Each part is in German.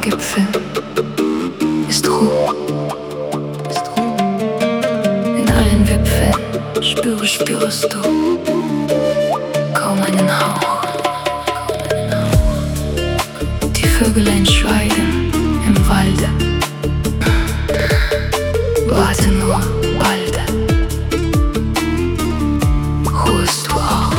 Gipfeln ist Ruhe. In allen Wipfeln spürst du kaum einen Hauch. Die Vögelein schweigen im Walde, warte nur balde. Ruhest du auch?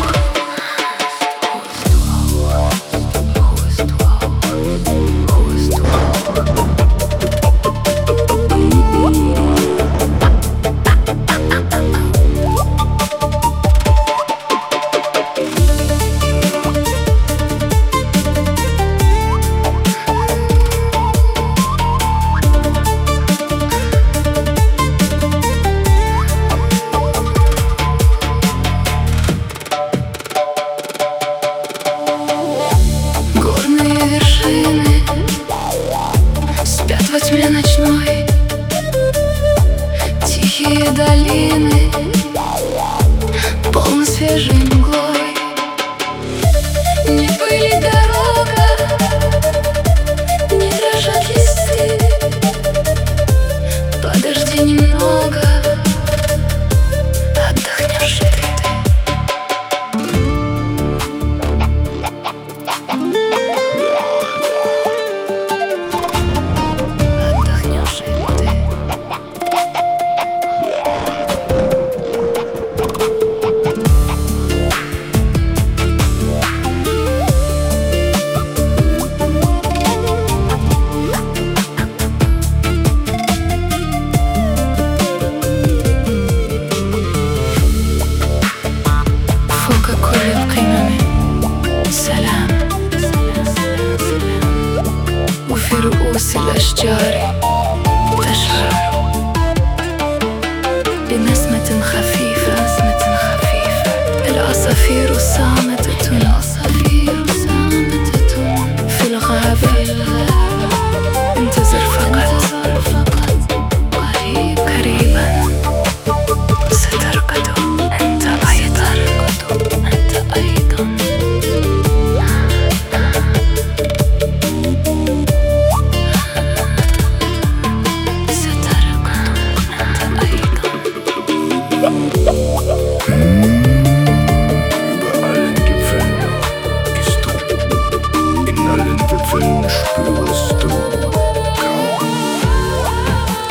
Спят во тьме ночной тихие долины, полны свежей мглой. Не пыли дорога, не дрожат листы. Подожди немного, отдохнешь и ты. وفي رؤوس الأشجار تشعر بنسمة خفيفة. العصافير صامتة في الغابة، انتظر فقط قريبا سترقد أنت أيضا. Über allen Gipfeln gehst du, in allen Wipfeln spürst du kaum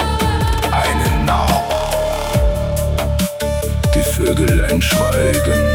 einen Hauch. Die Vögelein schweigen